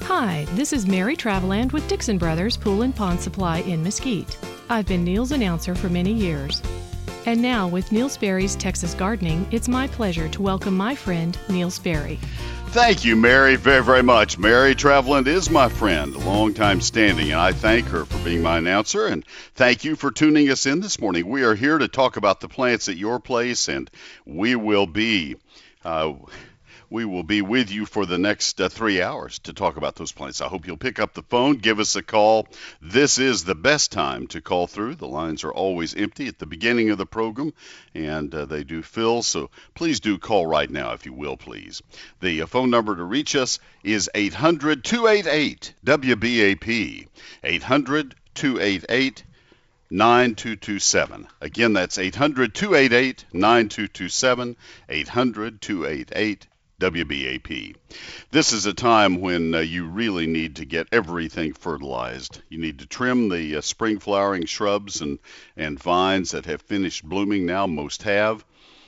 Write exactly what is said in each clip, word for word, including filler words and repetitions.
Hi, this is Mary Traveland with Dixon Brothers Pool and Pond Supply in Mesquite. I've been Neil's announcer for many years. And now, with Neil Sperry's Texas Gardening, it's my pleasure to welcome my friend, Neil Sperry. Thank you, Mary, very, very much. Mary Traveland is my friend, a long time standing, and I thank her for being my announcer, and thank you for tuning us in this morning. We are here to talk about the plants at your place, and we will be uh, we will be with you for the next uh, three hours to talk about those plants. I hope you'll pick up the phone, give us a call. This is the best time to call through. The lines are always empty at the beginning of the program, and uh, they do fill, so please do call right now if you will, please. The uh, phone number to reach us is eight hundred, two eight eight, W B A P, eight hundred, two eight eight, nine two two seven. Again, that's eight hundred, two eight eight, nine two two seven, eight hundred, two eight eight, W B A P. This is a time when uh, you really need to get everything fertilized. You need to trim the uh, spring flowering shrubs and, and vines that have finished blooming now, most have,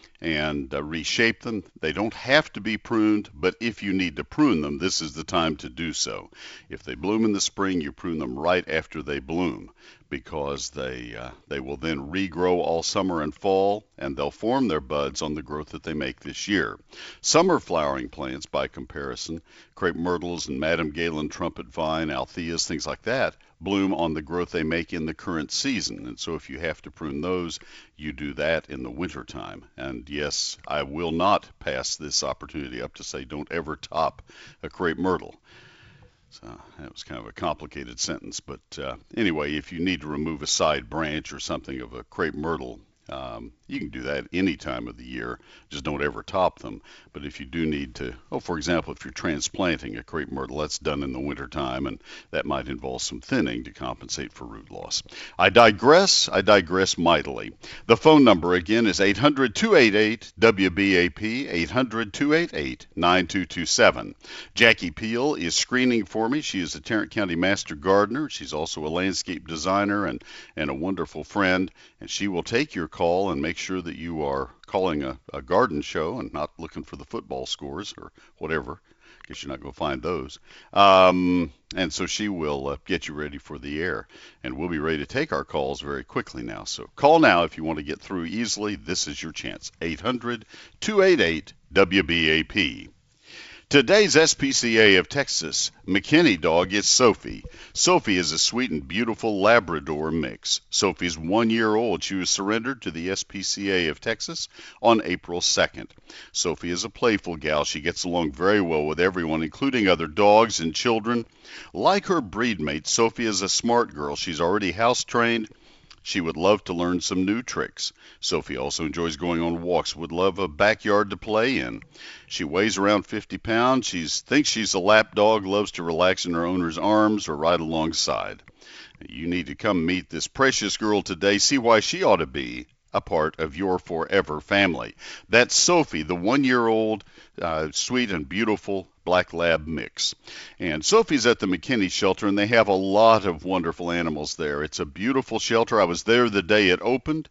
and uh, reshape them. They don't have to be pruned, but if you need to prune them, this is the time to do so. If they bloom in the spring, you prune them right after they bloom, because they uh, they will then regrow all summer and fall, and they'll form their buds on the growth that they make this year. Summer flowering plants, by comparison, crepe myrtles and Madame Galen trumpet vine, altheas, things like that, bloom on the growth they make in the current season. And so if you have to prune those, you do that in the wintertime. And yes, I will not pass this opportunity up to say don't ever top a crepe myrtle. So that was kind of a complicated sentence, but uh, anyway, if you need to remove a side branch or something of a crepe myrtle, um, you can do that any time of the year. Just don't ever top them. But if you do need to, oh, for example, if you're transplanting a crepe myrtle, that's done in the wintertime, and that might involve some thinning to compensate for root loss. I digress. I digress mightily. The phone number again is eight hundred, two eight eight, W B A P, eight hundred, two eight eight, nine two two seven. Jackie Peel is screening for me. She is a Tarrant County Master Gardener. She's also a landscape designer and, and a wonderful friend, and she will take your call and make sure that you are calling a, a garden show and not looking for the football scores or whatever. I guess you're not going to find those. Um, and so she will uh, get you ready for the air. And we'll be ready to take our calls very quickly now. So call now if you want to get through easily. This is your chance. eight hundred, two eight eight, W B A P. Today's S P C A of Texas McKinney dog is Sophie. Sophie is a sweet and beautiful Labrador mix. Sophie's one year old. She was surrendered to the S P C A of Texas on April second. Sophie is a playful gal. She gets along very well with everyone, including other dogs and children. Like her breed mate, Sophie is a smart girl. She's already house trained. She would love to learn some new tricks. Sophie also enjoys going on walks, would love a backyard to play in. She weighs around fifty pounds. She thinks she's a lap dog, loves to relax in her owner's arms or ride alongside. You need to come meet this precious girl today, see why she ought to be a part of your forever family. That's Sophie, the one-year-old, uh, sweet and beautiful Black Lab mix. And Sophie's at the McKinney shelter, and they have a lot of wonderful animals there. It's a beautiful shelter. I was there the day it opened,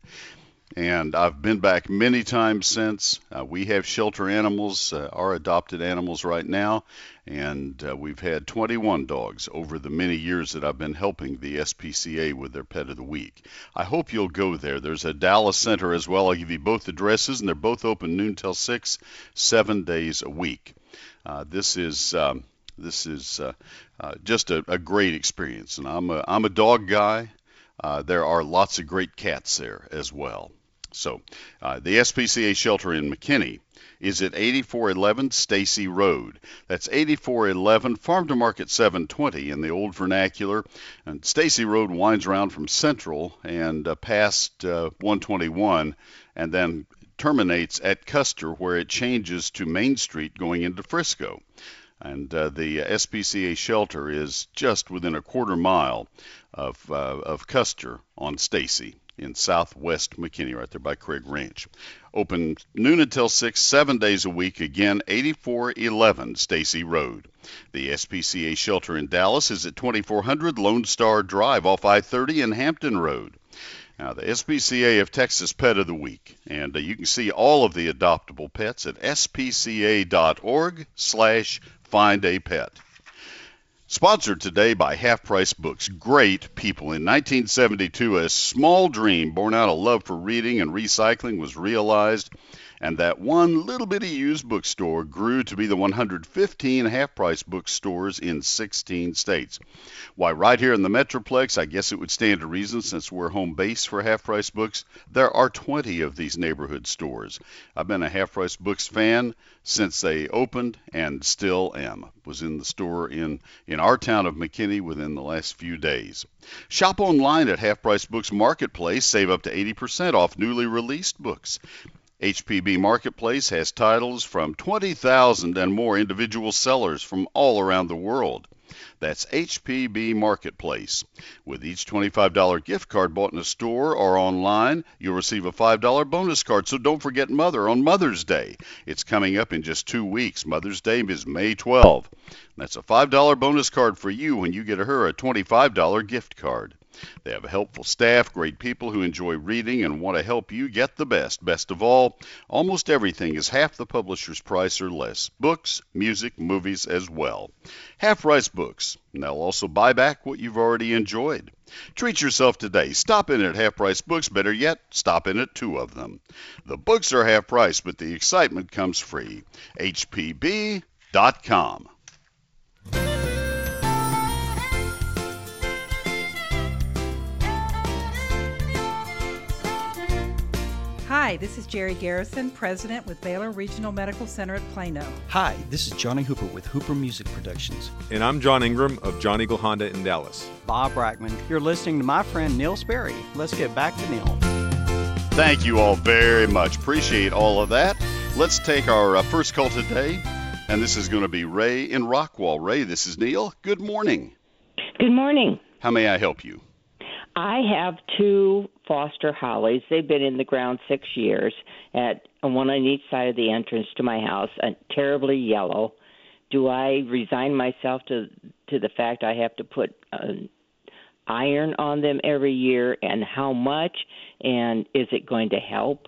and I've been back many times since. Uh, we have shelter animals, uh, our adopted animals right now, and uh, we've had twenty-one dogs over the many years that I've been helping the S P C A with their Pet of the Week. I hope you'll go there. There's a Dallas Center as well. I'll give you both addresses, and they're both open noon till six, seven days a week. Uh, this is um, this is uh, uh, just a, a great experience, and I'm a I'm a dog guy. Uh, there are lots of great cats there as well. So uh, the S P C A shelter in McKinney is at eighty-four eleven Stacy Road. That's eighty-four eleven Farm to Market seven twenty in the old vernacular. And Stacy Road winds around from Central and uh, past uh, one twenty-one, and then terminates at Custer, where it changes to Main Street going into Frisco. And uh, the S P C A shelter is just within a quarter mile of uh, of Custer on Stacy in southwest McKinney, right there by Craig Ranch. Open noon until six, seven days a week. Again, eighty-four eleven Stacy Road. The S P C A shelter in Dallas is at twenty-four hundred Lone Star Drive off I thirty and Hampton Road. Now, the S P C A of Texas Pet of the Week, and uh, you can see all of the adoptable pets at spca.org slash find a pet. Sponsored today by Half Price Books. Great people. In nineteen seventy-two, a small dream born out of love for reading and recycling was realized, and that one little bitty used bookstore grew to be the one hundred fifteen Half Price bookstores in sixteen states. Why, right here in the Metroplex, I guess it would stand to reason since we're home base for Half Price Books, there are twenty of these neighborhood stores. I've been a Half Price Books fan since they opened and still am. Was in the store in, in our town of McKinney within the last few days. Shop online at Half Price Books Marketplace. Save up to eighty percent off newly released books. H P B Marketplace has titles from twenty thousand and more individual sellers from all around the world. That's H P B Marketplace. With each twenty-five dollars gift card bought in a store or online, you'll receive a five dollars bonus card. So don't forget Mother on Mother's Day. It's coming up in just two weeks. Mother's Day is May twelfth. That's a five dollars bonus card for you when you get her a twenty-five dollars gift card. They have a helpful staff, great people who enjoy reading and want to help you get the best. Best of all, almost everything is half the publisher's price or less. Books, music, movies as well. Half Price Books. And they'll also buy back what you've already enjoyed. Treat yourself today. Stop in at Half Price Books. Better yet, stop in at two of them. The books are half price, but the excitement comes free. H P B dot com. Hi, this is Jerry Garrison, President with Baylor Regional Medical Center at Plano. Hi, this is Johnny Hooper with Hooper Music Productions. And I'm John Ingram of John Eagle Honda in Dallas. Bob Brackman. You're listening to my friend Neil Sperry. Let's get back to Neil. Thank you all very much. Appreciate all of that. Let's take our uh, first call today, and this is going to be Ray in Rockwall. Ray, this is Neil. Good morning. Good morning. How may I help you? I have two Foster Hollies. They've been in the ground six years, at one on each side of the entrance to my house, and terribly yellow. Do I resign myself to to the fact I have to put uh, iron on them every year, and how much, and is it going to help?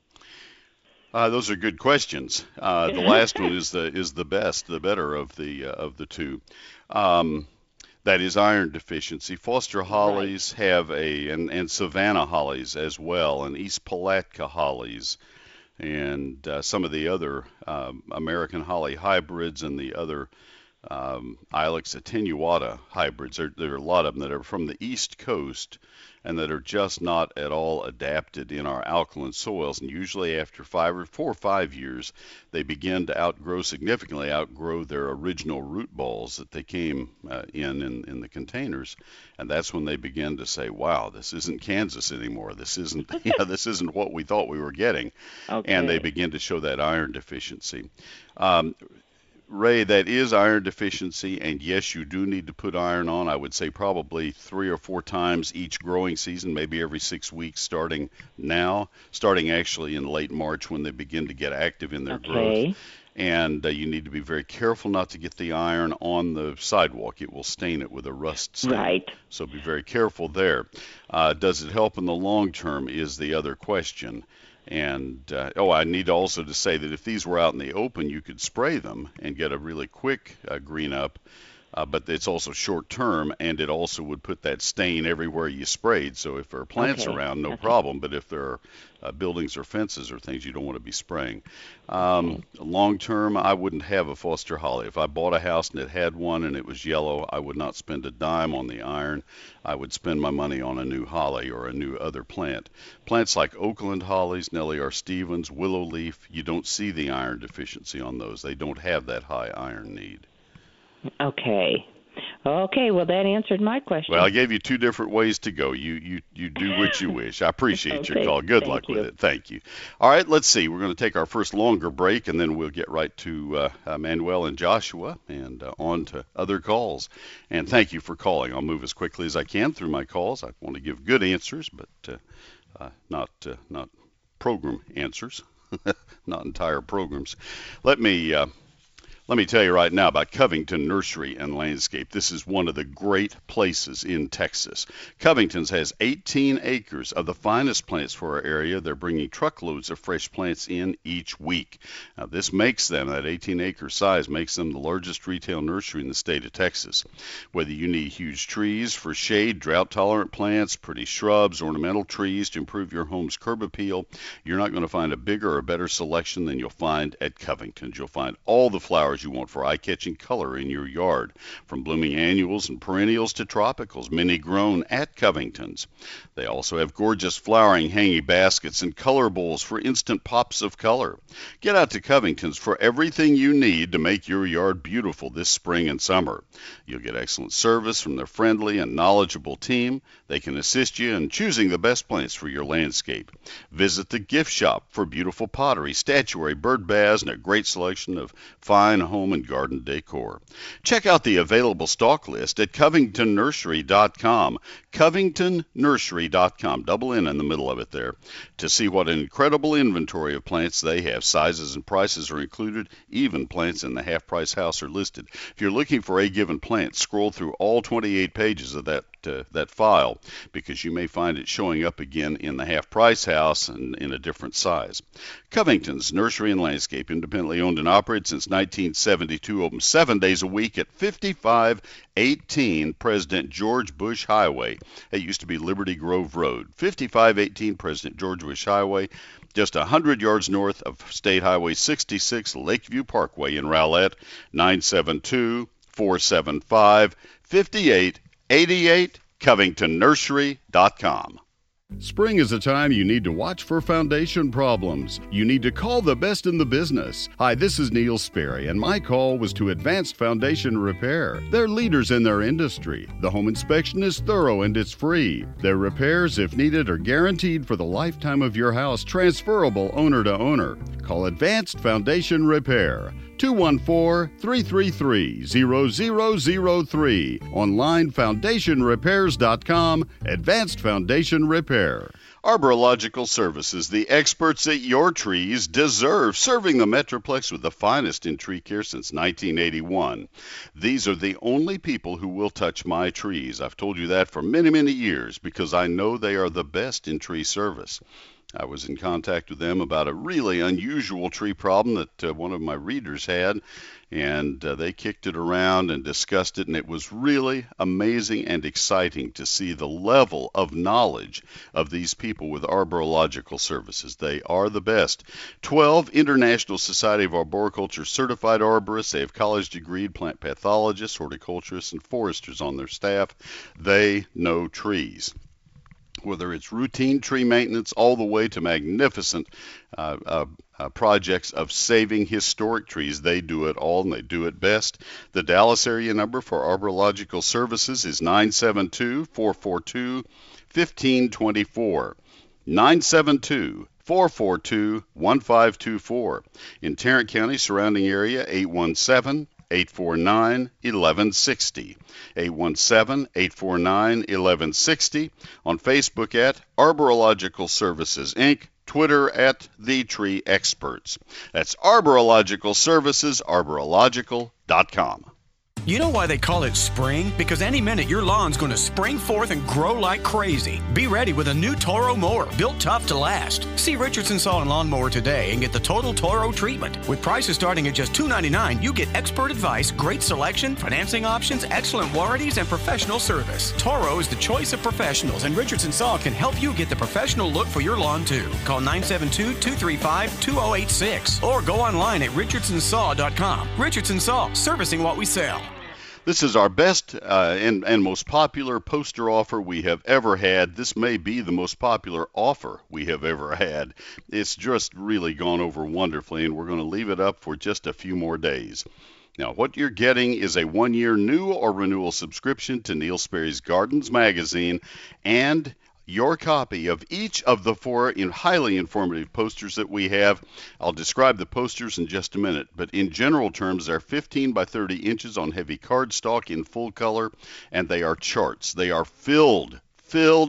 Uh, those are good questions. Uh, the last one is the is the best, the better of the uh, of the two. Um, That is iron deficiency. Foster hollies right. have a, and, and Savannah hollies as well, and East Palatka hollies, and uh, some of the other um, American holly hybrids and the other um, Ilex attenuata hybrids. There, there are a lot of them that are from the East Coast and that are just not at all adapted in our alkaline soils. And usually after five or four or five years, they begin to outgrow, significantly outgrow their original root balls that they came uh, in, in in the containers. And that's when they begin to say, wow, this isn't Kansas anymore. This isn't, yeah, this isn't what we thought we were getting. Okay. And they begin to show that iron deficiency. Um, Ray, that is iron deficiency, and yes, you do need to put iron on. I would say probably three or four times each growing season, maybe every six weeks starting now, starting actually in late March when they begin to get active in their okay. growth. And uh, you need to be very careful not to get the iron on the sidewalk. It will stain it with a rust stain. Right. So be very careful there. Uh, does it help in the long term is the other question. And, uh, oh, I need also to say that if these were out in the open, you could spray them and get a really quick uh, green up, uh, but it's also short term, and it also would put that stain everywhere you sprayed. So if there are plants okay. around, no okay. problem, but if there are uh, buildings or fences or things, you don't want to be spraying. Um, okay. Long term, I wouldn't have a Foster holly. If I bought a house and it had one and it was yellow, I would not spend a dime on the iron. I would spend my money on a new holly or a new other plant. Plants like Oakland hollies, Nellie R. Stevens, willow leaf, you don't see the iron deficiency on those. They don't have that high iron need. Okay. Okay, well, that answered my question. Well, I gave you two different ways to go. You you, you do what you wish. I appreciate okay. your call. Good Thank luck you. with it. Thank you. All right, let's see. We're going to take our first longer break, and then we'll get right to uh, uh, Manuel and Joshua and uh, on to other calls. And thank you for calling. I'll move as quickly as I can through my calls. I want to give good answers, but uh, uh, not uh, not program answers, not entire programs. Let me... Uh, Let me tell you right now about Covington Nursery and Landscape. This is one of the great places in Texas. Covington's has eighteen acres of the finest plants for our area. They're bringing truckloads of fresh plants in each week. Now, this makes them, that eighteen acre size, makes them the largest retail nursery in the state of Texas. Whether you need huge trees for shade, drought-tolerant plants, pretty shrubs, ornamental trees to improve your home's curb appeal, you're not going to find a bigger or better selection than you'll find at Covington's. You'll find all the flowers you want for eye-catching color in your yard, from blooming annuals and perennials to tropicals, many grown at Covington's. They also have gorgeous flowering hanging baskets and color bowls for instant pops of color. Get out to Covington's for everything you need to make your yard beautiful this spring and summer. You'll get excellent service from their friendly and knowledgeable team. They can assist you in choosing the best plants for your landscape. Visit the gift shop for beautiful pottery, statuary, bird baths, and a great selection of fine home and garden decor. Check out the available stock list at covington nursery dot com, covington nursery dot com, double N in the middle of it there, to see what an incredible inventory of plants they have. Sizes and prices are included. Even plants in the half-price house are listed. If you're looking for a given plant, scroll through all twenty-eight pages of that uh, that file, because you may find it showing up again in the half-price house and in a different size. Covington's Nursery and Landscape, independently owned and operated since nineteen seventy-two, open seven days a week at fifty-five eighteen President George Bush Highway. It used to be Liberty Grove Road. fifty-five eighteen President George Bush Highway, just one hundred yards north of State Highway sixty-six, Lakeview Parkway in Rowlett. Nine seven two, four seven five, five eight eight eight, covington nursery dot com. Spring is a time you need to watch for foundation problems. You need to call the best in the business. Hi, this is Neil Sperry, and my call was to Advanced Foundation Repair. They're leaders in their industry. The home inspection is thorough and it's free. Their repairs, if needed, are guaranteed for the lifetime of your house, transferable owner to owner. Call Advanced Foundation Repair. two one four, three three three, zero zero zero three. Online, foundation repairs dot com. Advanced Foundation Repair. Arborilogical Services, the experts that your trees deserve, serving the Metroplex with the finest in tree care since nineteen eighty-one. These are the only people who will touch my trees. I've told you that for many, many years because I know they are the best in tree service. I was in contact with them about a really unusual tree problem that uh, one of my readers had, and uh, they kicked it around and discussed it, and it was really amazing and exciting to see the level of knowledge of these people with Arborilogical Services. They are the best. twelve International Society of Arboriculture certified arborists. They have college-degreed plant pathologists, horticulturists, and foresters on their staff. They know trees. Whether it's routine tree maintenance all the way to magnificent uh, uh, uh, projects of saving historic trees, they do it all, and they do it best. The Dallas area number for Arborilogical Services is nine seven two, four four two, one five two four. nine seven two, four four two, one five two four. In Tarrant County, surrounding area, eight one seven, eight four nine, one one six zero. eight one seven, eight four nine, one one six zero. On Facebook at Arborilogical Services, Incorporated. Twitter at The Tree Experts. That's Arborilogical Services, arborilogical dot com. You know why they call it spring? Because any minute your lawn's going to spring forth and grow like crazy. Be ready with a new Toro mower, built tough to last. See Richardson Saw and Lawnmower today and get the total Toro treatment. With prices starting at just two ninety-nine, you get expert advice, great selection, financing options, excellent warranties, and professional service. Toro is the choice of professionals, and Richardson Saw can help you get the professional look for your lawn too. Call nine seven two, two three five, two zero eight six or go online at richardson saw dot com. Richardson Saw, servicing what we sell. This is our best uh, and, and most popular poster offer we have ever had. This may be the most popular offer we have ever had. It's just really gone over wonderfully, and we're going to leave it up for just a few more days. Now, what you're getting is a one-year new or renewal subscription to Neil Sperry's Gardens magazine and your copy of each of the four in highly informative posters that we have. I'll describe the posters in just a minute, but in general terms, they're fifteen by thirty inches on heavy cardstock in full color, and they are charts. They are filled, filled,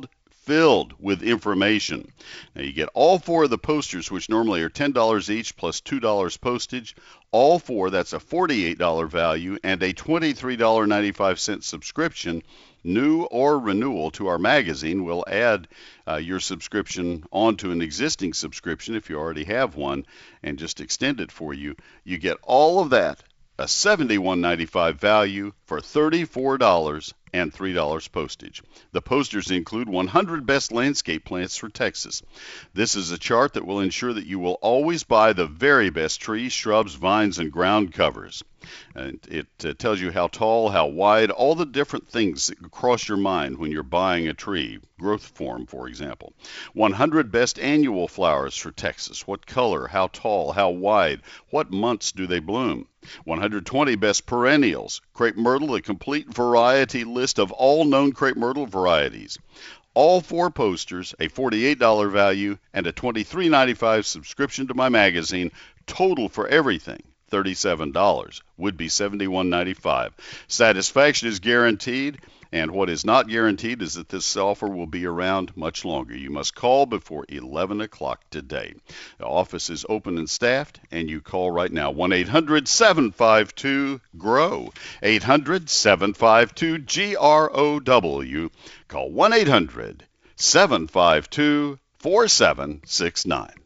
filled with information. Now you get all four of the posters, which normally are ten dollars each plus two dollars postage. All four, that's a forty-eight dollars value, and a twenty-three dollars and ninety-five cents subscription. New or renewal to our magazine will add uh, your subscription onto an existing subscription if you already have one, and just extend it for you. You get all of that, a seventy-one dollars and ninety-five cents value for thirty-four dollars and three dollars postage. The posters include one hundred best landscape plants for Texas. This is a chart that will ensure that you will always buy the very best trees, shrubs, vines, and ground covers. And it uh, tells you how tall, how wide, all the different things that cross your mind when you're buying a tree, growth form, for example. one hundred best annual flowers for Texas. What color, how tall, how wide, what months do they bloom? one hundred twenty best perennials. Crepe myrtle, a complete variety list of all known crepe myrtle varieties. All four posters, a forty-eight dollars value, and a twenty-three dollars and ninety-five cents subscription to my magazine, total for everything, thirty-seven dollars, would be seventy-one dollars and ninety-five cents. Satisfaction is guaranteed, and what is not guaranteed is that this offer will be around much longer. You must call before eleven o'clock today. The office is open and staffed, and you call right now, one eight hundred seven five two G R O W, eight hundred seven five two G R O W. Call one eight hundred seven five two four seven six nine.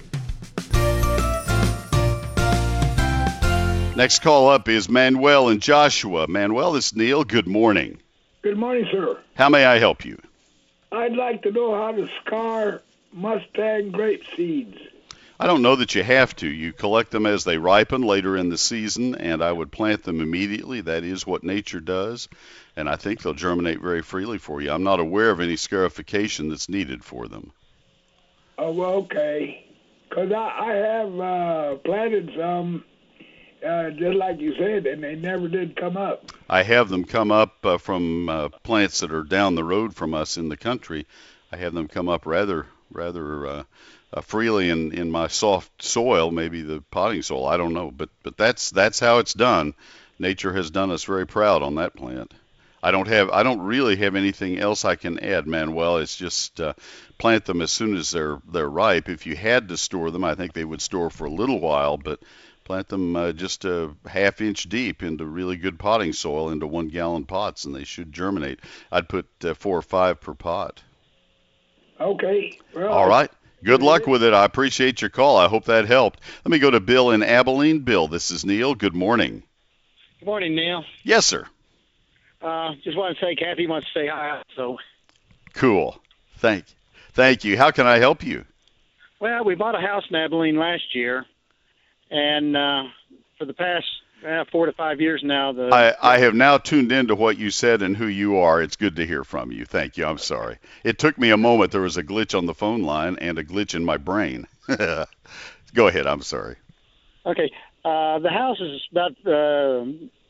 Next call up is Manuel and Joshua. Manuel, this is Neil. Good morning. Good morning, sir. How may I help you? I'd like to know how to scar Mustang grape seeds. I don't know that you have to. You collect them as they ripen later in the season, and I would plant them immediately. That is what nature does, and I think they'll germinate very freely for you. I'm not aware of any scarification that's needed for them. Oh, well, okay. Because I, I have uh, planted some, uh, just like you said, and they never did come up. I have them come up uh, from uh, plants that are down the road from us in the country. I have them come up rather rather uh, uh, freely in, in my soft soil, maybe the potting soil. I don't know, but but that's that's how it's done. Nature has done us very proud on that plant. I don't have I don't really have anything else I can add, Manuel. It's just uh, plant them as soon as they're they're ripe. If you had to store them, I think they would store for a little while, but plant them uh, just a half inch deep into really good potting soil into one gallon pots, and they should germinate. I'd put uh, four or five per pot. Okay. Well, all right. Good luck with it. I appreciate your call. I hope that helped. Let me go to Bill in Abilene. Bill, this is Neil. Good morning. Good morning, Neil. Yes, sir. Uh, just want to say Kathy wants to say hi. So. Cool. Thank you. Thank you. How can I help you? Well, we bought a house in Abilene last year. And uh, for the past uh, four to five years now, the I, I have now tuned into what you said and who you are. It's good to hear from you. Thank you. I'm sorry. It took me a moment. There was a glitch on the phone line and a glitch in my brain. Go ahead. I'm sorry. Okay. Uh, the house is about uh,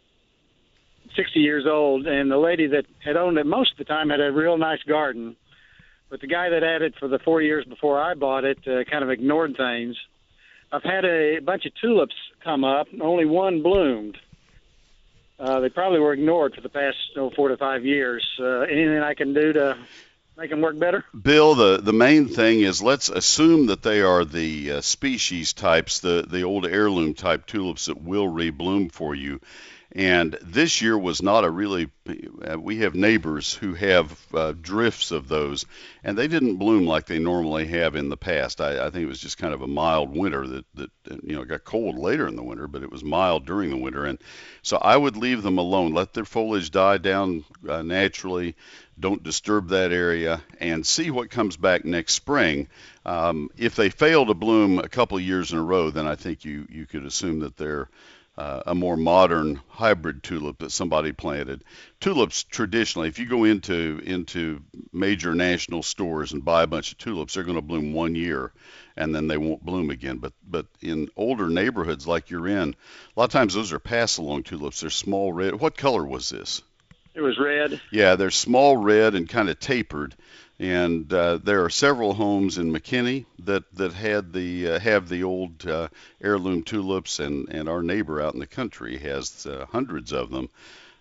sixty years old, and the lady that had owned it most of the time had a real nice garden. But the guy that had it for the four years before I bought it uh, kind of ignored things. I've had a bunch of tulips come up, and only one bloomed. Uh, they probably were ignored for the past oh, four to five years. Uh, anything I can do to make them work better? Bill, the, the main thing is let's assume that they are the uh, species types, the, the old heirloom type tulips that will rebloom for you. And this year was not a really, uh, we have neighbors who have uh, drifts of those, and they didn't bloom like they normally have in the past. I, I think it was just kind of a mild winter that, that, you know, it got cold later in the winter, but it was mild during the winter. And so I would leave them alone. Let their foliage die down uh, naturally. Don't disturb that area, and see what comes back next spring. Um, if they fail to bloom a couple of years in a row, then I think you, you could assume that they're Uh, a more modern hybrid tulip that somebody planted. Tulips traditionally, if you go into into major national stores and buy a bunch of tulips, they're going to bloom one year and then they won't bloom again. But but in older neighborhoods like you're in, a lot of times those are pass-along tulips. They're small red. What color was this? It was red. Yeah, they're small red and kind of tapered. And uh, there are several homes in McKinney that, that had the uh, have the old uh, heirloom tulips, and, and our neighbor out in the country has uh, hundreds of them.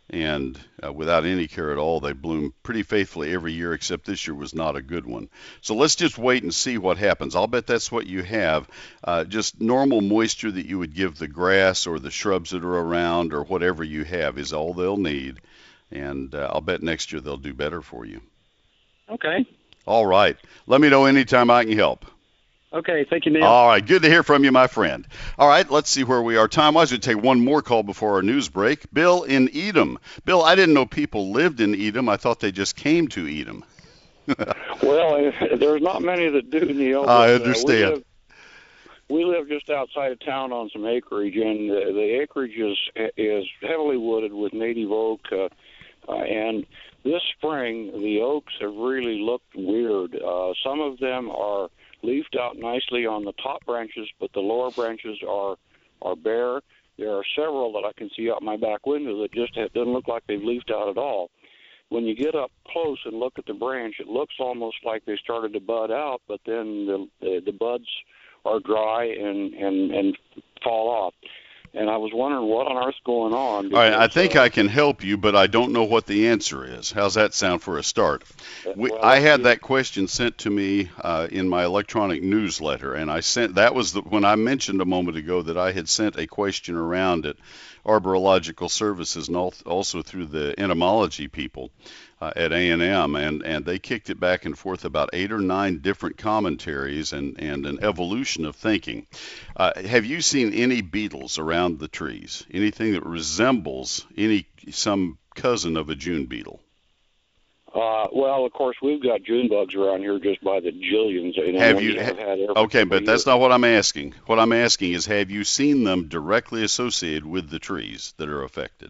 and uh, without any care at all, they bloom pretty faithfully every year, except this year was not a good one. So let's just wait and see what happens. I'll bet that's what you have, uh, just normal moisture that you would give the grass or the shrubs that are around or whatever you have is all they'll need, and uh, I'll bet next year they'll do better for you. Okay. All right. Let me know anytime I can help. Okay, thank you, Neil. All right, good to hear from you, my friend. All right, let's see where we are time-wise. We'll take one more call before our news break. Bill in Edom. Bill, I didn't know people lived in Edom. I thought they just came to Edom. Well, there's not many that do, Neil. I but, understand. Uh, we, live, we live just outside of town on some acreage, and the, the acreage is is heavily wooded with native oak. Uh, uh, and this spring, the oaks have really looked weird. Uh, some of them are leafed out nicely on the top branches, but the lower branches are are bare. There are several that I can see out my back window that just have, doesn't look like they've leafed out at all. When you get up close and look at the branch, it looks almost like they started to bud out, but then the the, the buds are dry and, and, and fall off. And I was wondering what on earth's going on. Because, All right, I think uh, I can help you, but I don't know what the answer is. How's that sound for a start? We, well, I had that question sent to me uh, in my electronic newsletter, and I sent that was the, when I mentioned a moment ago that I had sent a question around at Arborological Services and also through the entomology people uh, at A and M, and, and they kicked it back and forth about eight or nine different commentaries and, and an evolution of thinking. Uh, have you seen any beetles around the trees? Anything that resembles any some cousin of a June beetle? Uh, well, of course, we've got June bugs around here just by the jillions. You know, Have you? have had every Okay, but that's year. not what I'm asking. What I'm asking is, have you seen them directly associated with the trees that are affected?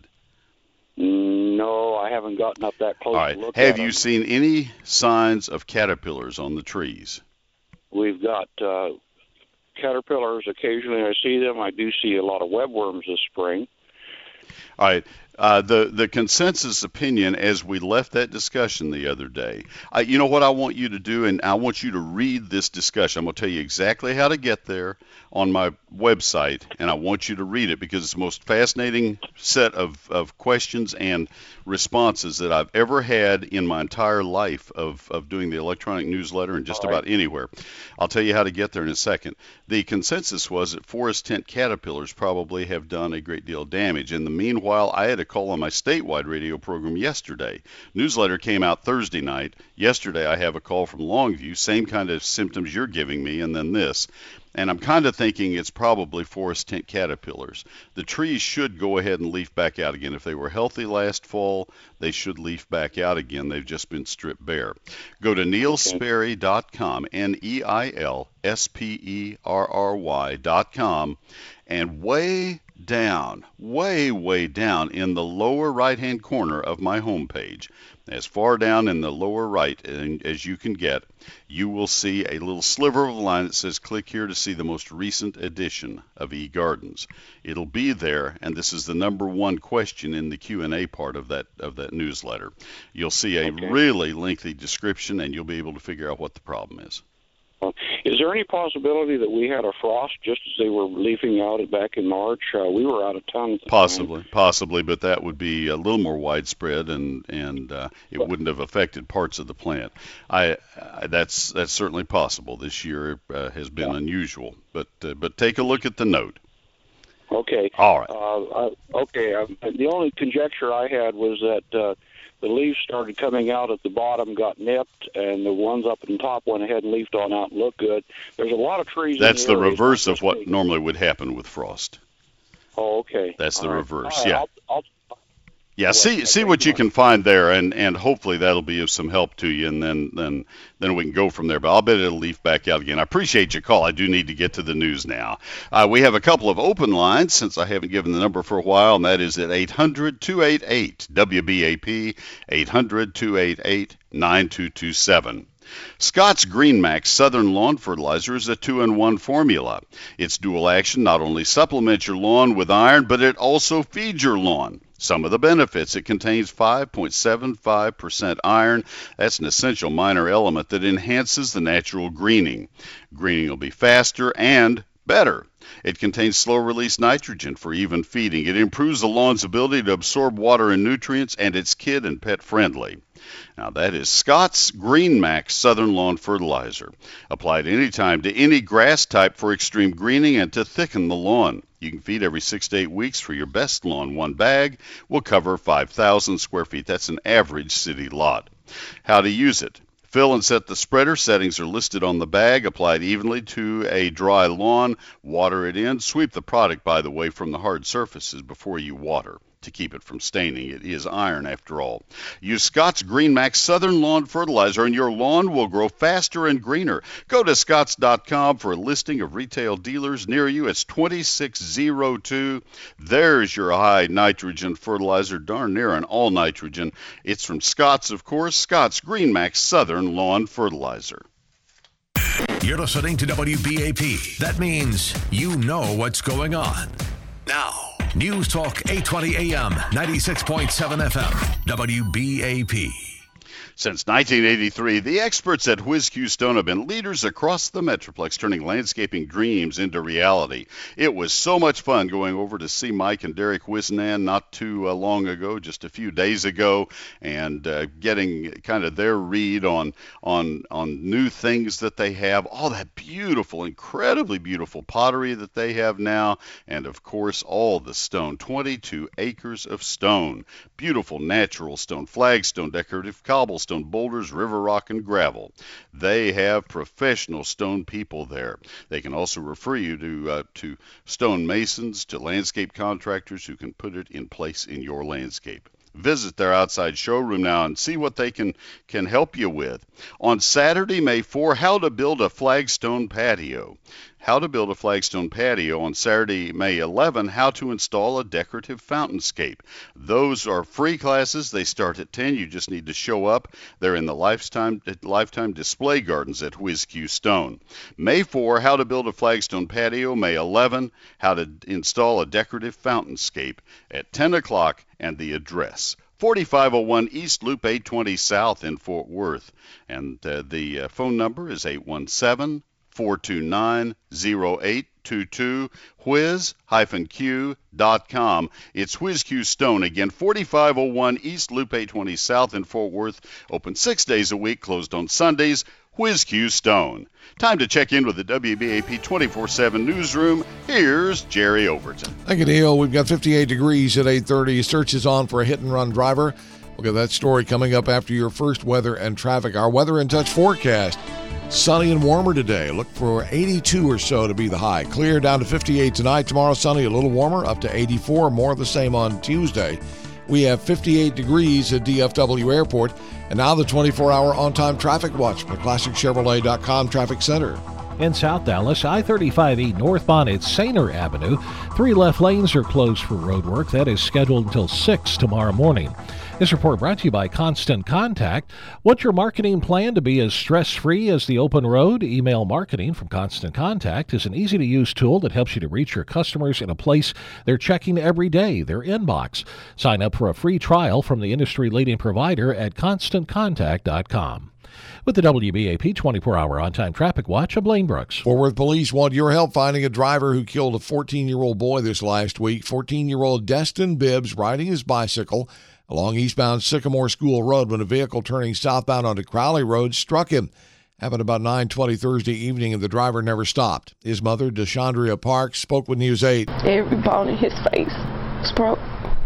No, I haven't gotten up that close All right. to look Have at you them. seen any signs of caterpillars on the trees? We've got uh, caterpillars. Occasionally I see them. I do see a lot of webworms this spring. All right. Uh, the the consensus opinion as we left that discussion the other day, I, you know what I want you to do, and I want you to read this discussion. I'm going to tell you exactly how to get there on my website, and I want you to read it because it's the most fascinating set of, of questions and responses that I've ever had in my entire life of, of doing the electronic newsletter and just All right. about anywhere. I'll tell you how to get there in a second. The consensus was that forest tent caterpillars probably have done a great deal of damage. In the meanwhile, I had a call on my statewide radio program yesterday. Newsletter came out Thursday night. Yesterday, I have a call from Longview, same kind of symptoms you're giving me, and then this. And I'm kind of thinking it's probably forest tent caterpillars. The trees should go ahead and leaf back out again. If they were healthy last fall, they should leaf back out again. They've just been stripped bare. Go to neil sperry dot com, N E I L S P E R R Y dot com, and way down, way, way down in the lower right-hand corner of my homepage, as far down in the lower right as you can get, you will see a little sliver of a line that says click here to see the most recent edition of eGardens. It'll be there, and this is the number one question in the Q and A part of that of that newsletter. You'll see a Okay. really lengthy description, and you'll be able to figure out what the problem is. Is there any possibility that we had a frost just as they were leafing out back in March? Uh, we were out of town at the Possibly, time. possibly, but that would be a little more widespread, and and uh, it wouldn't have affected parts of the plant. I, I that's that's certainly possible. This year uh, has been Yeah. unusual, but uh, but take a look at the note. Okay. All right. Uh, uh, okay. Uh, the only conjecture I had was that uh, the leaves started coming out at the bottom, got nipped, and the ones up on top went ahead and leafed on out and looked good. There's a lot of trees. That's in the the area. reverse of what normally would happen with frost. Oh, okay. That's the All right. reverse, All right. yeah. I'll, I'll, Yeah, Well, see I see think what you you can find there, and, and hopefully that'll be of some help to you, and then then then we can go from there. But I'll bet it'll leaf back out again. I appreciate your call. I do need to get to the news now. Uh, we have a couple of open lines since I haven't given the number for a while, and that is at eight hundred, two eight eight, W B A P, eight hundred, two eight eight, nine two two seven. Scott's Green Max Southern Lawn Fertilizer is a two in one formula. Its dual action not only supplements your lawn with iron, but it also feeds your lawn. Some of the benefits: it contains five point seven five percent iron. That's an essential minor element that enhances the natural greening. Greening will be faster and better. It contains slow-release nitrogen for even feeding. It improves the lawn's ability to absorb water and nutrients, and it's kid and pet friendly. Now, that is Scott's Green Max Southern Lawn Fertilizer. Applied anytime to any grass type for extreme greening and to thicken the lawn. You can feed every six to eight weeks for your best lawn. One bag will cover five thousand square feet. That's an average city lot. How to use it. Fill and set the spreader. Settings are listed on the bag. Applied evenly to a dry lawn. Water it in. Sweep the product, by the way, from the hard surfaces before you water to keep it from staining. It is iron, after all. Use Scott's Green Max Southern Lawn Fertilizer, and your lawn will grow faster and greener. Go to scotts dot com for a listing of retail dealers near you. It's twenty-six oh two. There's your high nitrogen fertilizer, darn near an all nitrogen. It's from Scott's, of course. Scott's Green Max Southern Lawn Fertilizer. You're listening to W B A P. That means you know what's going on. Now, News Talk eight twenty A M, ninety-six point seven F M, W B A P. Since nineteen eighty-three, the experts at Whiz Q Stone have been leaders across the Metroplex, turning landscaping dreams into reality. It was so much fun going over to see Mike and Derek Wisnan not too uh, long ago, just a few days ago, and uh, getting kind of their read on on on new things that they have, all that beautiful, incredibly beautiful pottery that they have now, and of course all the stone, twenty-two acres of stone, beautiful natural stone, flagstone, decorative cobblestone, stone boulders, river rock, and gravel. They have professional stone people there. They can also refer you to uh, to stone masons, to landscape contractors who can put it in place in your landscape. Visit their outside showroom now and see what they can, can help you with. On Saturday, May fourth, how to build a flagstone patio. How to build a flagstone patio. On Saturday, May eleventh, how to install a decorative fountainscape. Those are free classes. They start at ten. You just need to show up. They're in the Lifetime, lifetime Display Gardens at Whiz Q Stone. May fourth, how to build a flagstone patio. May eleventh, how to install a decorative fountainscape at ten o'clock, and the address, forty-five oh one East Loop eight twenty South in Fort Worth. And uh, the uh, phone number is eight one seven, four two nine, oh eight two two, whiz q dot com. It's Whiz Q Stone. Again, forty-five oh one East Loop eight twenty South in Fort Worth. Open six days a week, closed on Sundays. Whiz Q Stone. Time to check in with the W B A P twenty-four seven newsroom. Here's Jerry Overton. Thank you, Neil. We've got fifty-eight degrees at eight thirty. Search is on for a hit-and-run driver. We'll get that story coming up after your first weather and traffic. Our Weather in Touch forecast. Sunny and warmer today. Look for eighty-two or so to be the high. Clear down to fifty-eight tonight. Tomorrow, sunny, a little warmer, up to eighty-four. More of the same on Tuesday. We have fifty-eight degrees at D F W Airport. And now the twenty-four hour on-time traffic watch from the classic chevrolet dot com Traffic Center. In South Dallas, I thirty-five E northbound at Sainer Avenue. Three left lanes are closed for road work. That is scheduled until six tomorrow morning. This report brought to you by Constant Contact. Want your marketing plan to be as stress-free as the open road? Email marketing from Constant Contact is an easy-to-use tool that helps you to reach your customers in a place they're checking every day, their inbox. Sign up for a free trial from the industry-leading provider at constant contact dot com. With the W B A P twenty-four hour on-time traffic watch, I'm Blaine Brooks. Fort Worth police want your help finding a driver who killed a fourteen-year-old boy this last week. fourteen-year-old Destin Bibbs riding his bicycle along eastbound Sycamore School Road when a vehicle turning southbound onto Crowley Road struck him. Happened about nine twenty Thursday evening, and the driver never stopped. His mother, DeShandria Parks, spoke with News eight. Every bone in his face was broke.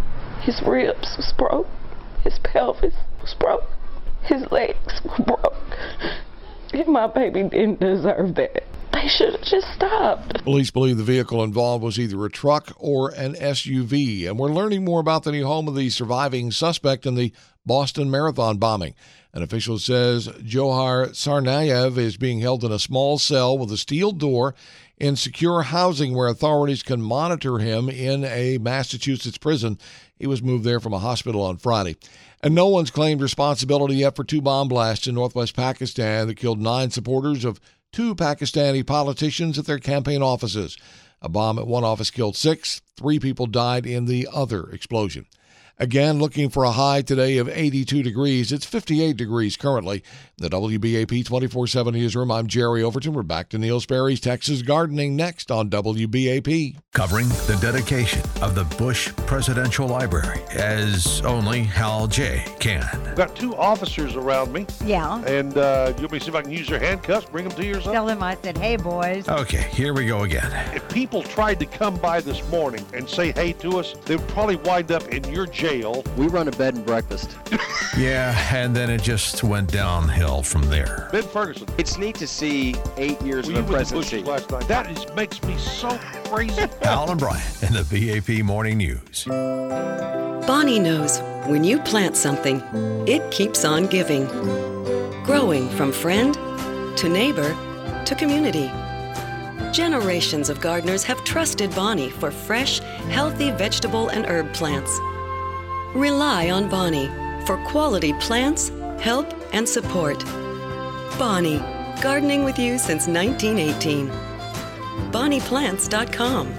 His ribs was broke. His pelvis was broke. His legs were broke. And my baby didn't deserve that. They should have just stopped. Police believe the vehicle involved was either a truck or an S U V, and we're learning more about the new home of the surviving suspect in the Boston Marathon bombing. An official says Johar Tsarnaev is being held in a small cell with a steel door in secure housing where authorities can monitor him in a Massachusetts prison. He was moved there from a hospital on Friday. And no one's claimed responsibility yet for two bomb blasts in northwest Pakistan that killed nine supporters of two Pakistani politicians at their campaign offices. A bomb at one office killed six. Three people died in the other explosion. Again, looking for a high today of eighty-two degrees. It's fifty-eight degrees currently. In the W B A P twenty-four seven newsroom, I'm Jerry Overton. We're back to Neil Sperry's Texas Gardening next on W B A P. Covering the dedication of the Bush Presidential Library as only Hal J. can. I've got two officers around me. Yeah. And uh, you want me to see if I can use their handcuffs, bring them to yourself? Tell them I said, hey, boys. Okay, here we go again. If people tried to come by this morning and say hey to us, they would probably wind up in your jail. We run a bed and breakfast. Yeah, and then it just went downhill from there. Ben Ferguson. It's neat to see eight years Well, of you a went to presidency. Bush's last night. That is, makes me so crazy. Al and Brian in the B A P Morning News. Bonnie knows when you plant something, it keeps on giving. Growing from friend to neighbor to community. Generations of gardeners have trusted Bonnie for fresh, healthy vegetable and herb plants. Rely on Bonnie for quality plants, help, and support. Bonnie, gardening with you since nineteen eighteen. bonnie plants dot com.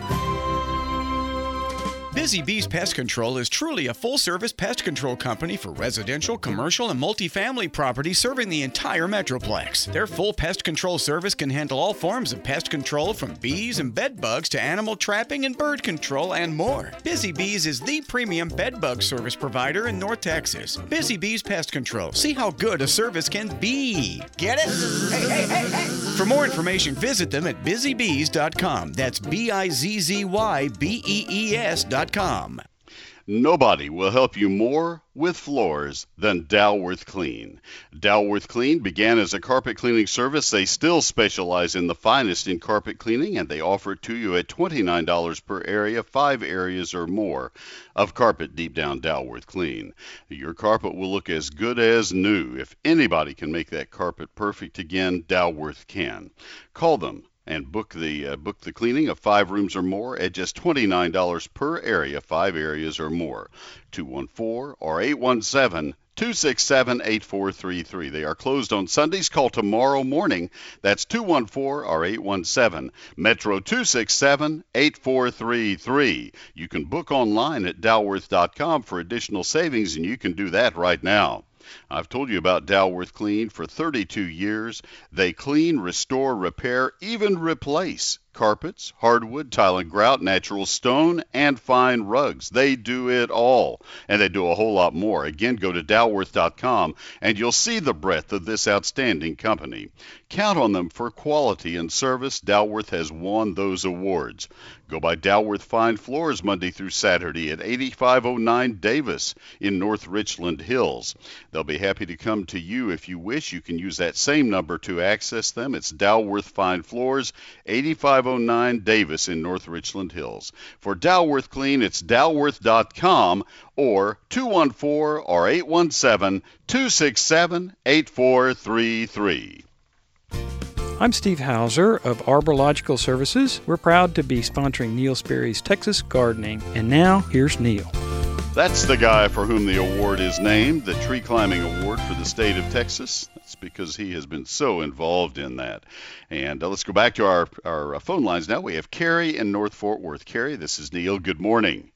Busy Bees Pest Control is truly a full-service pest control company for residential, commercial, and multifamily properties serving the entire Metroplex. Their full pest control service can handle all forms of pest control from bees and bed bugs to animal trapping and bird control and more. Busy Bees is the premium bed bug service provider in North Texas. Busy Bees Pest Control. See how good a service can be. Get it? Hey, hey, hey, hey! For more information, visit them at busy bees dot com. That's B I Z Z Y B E E S dot com. Nobody will help you more with floors than Dalworth Clean. Dalworth Clean began as a carpet cleaning service. They still specialize in the finest in carpet cleaning, and they offer it to you at twenty-nine dollars per area, five areas or more of carpet deep down Dalworth Clean. Your carpet will look as good as new. If anybody can make that carpet perfect again, Dalworth can. Call them and book the uh, book the cleaning of five rooms or more at just twenty-nine dollars per area, five areas or more. two one four or eight one seven, two six seven, eight four three three. They are closed on Sundays. Call tomorrow morning. That's two one four or eight one seven, Metro two six seven, eight four three three. You can book online at dalworth dot com for additional savings, and you can do that right now. I've told you about Dalworth Clean for thirty-two years. They clean, restore, repair, even replace carpets, hardwood, tile and grout, natural stone, and fine rugs. They do it all, and they do a whole lot more. Again, go to dalworth dot com, and you'll see the breadth of this outstanding company. Count on them for quality and service. Dalworth has won those awards. Go by Dalworth Fine Floors Monday through Saturday at eighty-five oh nine Davis in North Richland Hills. They'll be happy to come to you if you wish. You can use that same number to access them. It's Dalworth Fine Floors, eighty-five oh nine Davis in North Richland Hills. For Dalworth Clean, it's dalworth dot com or two one four or eight one seven, two six seven, eight four three three. I'm Steve Hauser of Arborilogical Services. We're proud to be sponsoring Neil Sperry's Texas Gardening. And now, here's Neil. That's the guy for whom the award is named, the Tree Climbing Award for the state of Texas. That's because he has been so involved in that. And uh, let's go back to our, our uh, phone lines now. We have Carrie in North Fort Worth. Carrie, this is Neil. Good morning.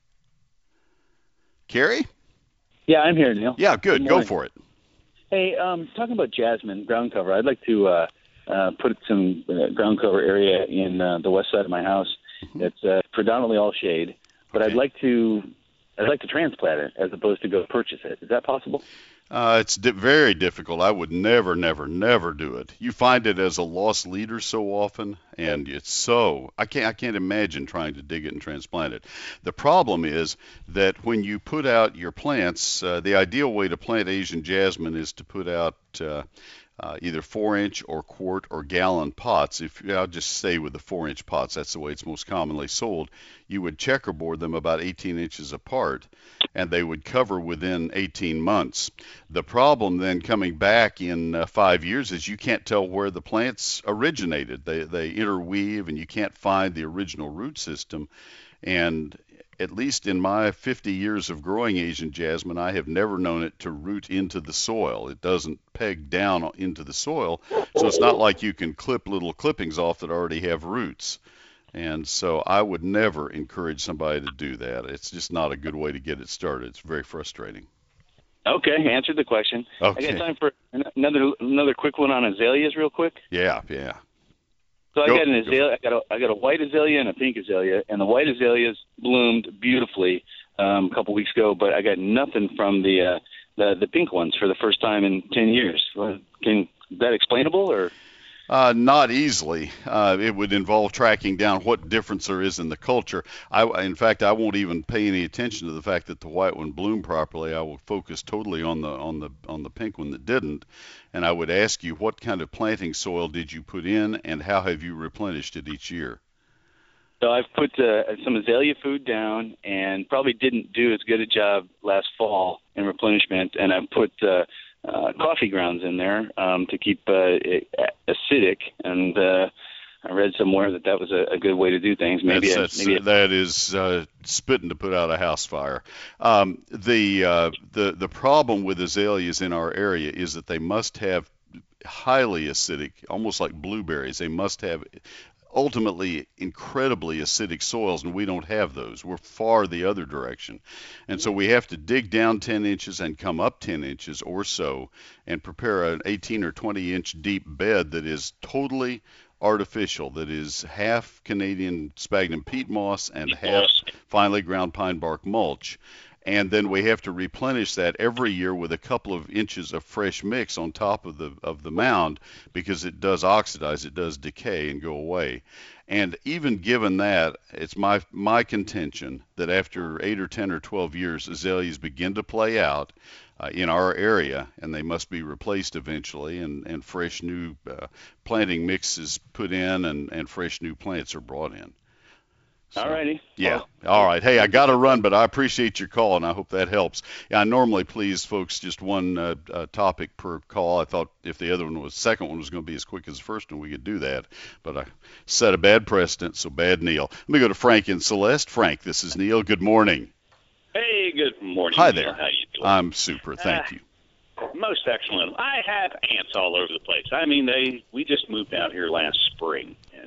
Carrie? Yeah, I'm here, Neil. Yeah, good. Good Go for it. Hey, um, talking about jasmine ground cover, I'd like to uh, uh, put some uh, ground cover area in uh, the west side of my house. Mm-hmm. It's uh, predominantly all shade, but okay. I'd like to I'd like to transplant it as opposed to go purchase it. Is that possible? Uh, it's di- very difficult. I would never, never, never do it. You find it as a lost leader so often, and it's so I can't I can't imagine trying to dig it and transplant it. The problem is that when you put out your plants, uh, the ideal way to plant Asian jasmine is to put out uh, uh, either four-inch or quart or gallon pots. If I'll just stay with the four-inch pots, that's the way it's most commonly sold. You would checkerboard them about eighteen inches apart, and they would cover within eighteen months. The problem then coming back in uh, five years is you can't tell where the plants originated. They they interweave, and you can't find the original root system. And at least in my fifty years of growing Asian jasmine, I have never known it to root into the soil. It doesn't peg down into the soil, so it's not like you can clip little clippings off that already have roots. And so I would never encourage somebody to do that. It's just not a good way to get it started. It's very frustrating. Okay, answered the question. Okay. I got time for another another quick one on azaleas, real quick. Yeah, yeah. So Go, I got an azalea. I got a I got a white azalea and a pink azalea, and the white azaleas bloomed beautifully um, a couple weeks ago, but I got nothing from the uh, the the pink ones for the first time in ten years. Can is that explainable or? Uh, not easily. Uh, it would involve tracking down what difference there is in the culture. I, in fact, I won't even pay any attention to the fact that the white one bloomed properly. I will focus totally on the on the on the pink one that didn't. And I would ask you, what kind of planting soil did you put in, and how have you replenished it each year? So I've put uh, some azalea food down, and probably didn't do as good a job last fall in replenishment. And I've put uh, Uh, coffee grounds in there um, to keep uh, it acidic, and uh, I read somewhere that that was a, a good way to do things. Maybe, that's, a, that's, maybe a, that is uh, spitting to put out a house fire. Um, the uh, the the problem with azaleas in our area is that they must have highly acidic, almost like blueberries. They must have ultimately incredibly acidic soils, and we don't have those. We're far the other direction. And so we have to dig down ten inches and come up ten inches or so and prepare an eighteen or twenty inch deep bed that is totally artificial, that is half Canadian sphagnum peat moss and half finely ground pine bark mulch. And then we have to replenish that every year with a couple of inches of fresh mix on top of the of the mound, because it does oxidize, it does decay and go away. And even given that, it's my my contention that after eight or ten or twelve years, azaleas begin to play out uh, in our area, and they must be replaced eventually, and, and fresh new uh, planting mix is put in, and, and fresh new plants are brought in. So, all righty. Yeah. Well, all right. Hey, I got to run, but I appreciate your call, and I hope that helps. Yeah, I normally please folks just one uh, uh, topic per call. I thought if the other one was, second one was going to be as quick as the first one, we could do that. But I set a bad precedent, so bad Neil. Let me go to Frank and Celeste. Frank, this is Neil. Good morning. Hey, good morning. Hi Neil. there. How you doing? I'm super. Thank uh, you. Most excellent. I have ants all over the place. I mean, they. We just moved out here last spring, and